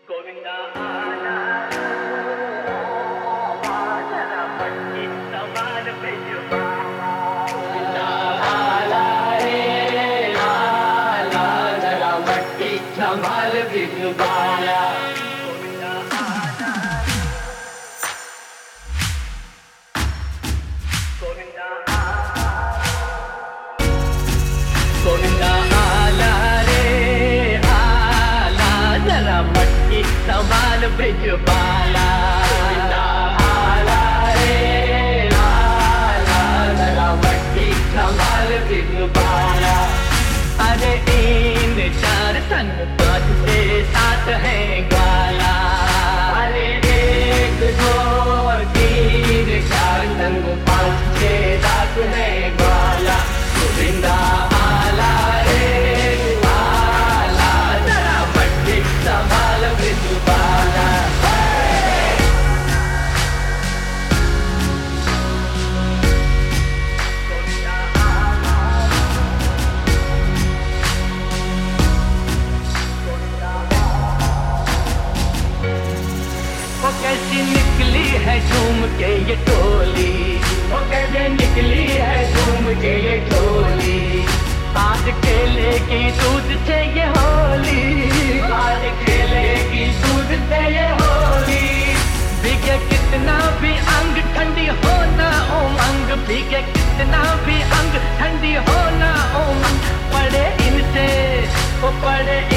गोविंदा आला जरा मटकी सवाल भिजवा। गोविंदा आला रे आला जरा मटकी सवाल भिजवाया। गोविंदा आला गोविंदा गोविंदा आला रे आला जरा मटकी सवाल भिजवाला। गोविंदा आला रे आला जरा मटकी सवाल भिजवाला। अरे इन चार संग पाँच के साथ है ग्वाला। अरे एक दो तीन चार संग पाँच के साथ है ग्वाला। गोविंदा आला रे आला जरा मटकी सवाल भिजवाला। वो कैसी निकली है झूम के ये टोली। वो कैसे निकली है झूम के ये टोली। आज खेलेगी दूध से ये होली। आज खेलेगी दूध से ये होली। भीगे कितना भी अंग ठंडी होना उमंग। भीगे कितना भी अंग ठंडी होना उमंग। पड़े इनसे वो पड़े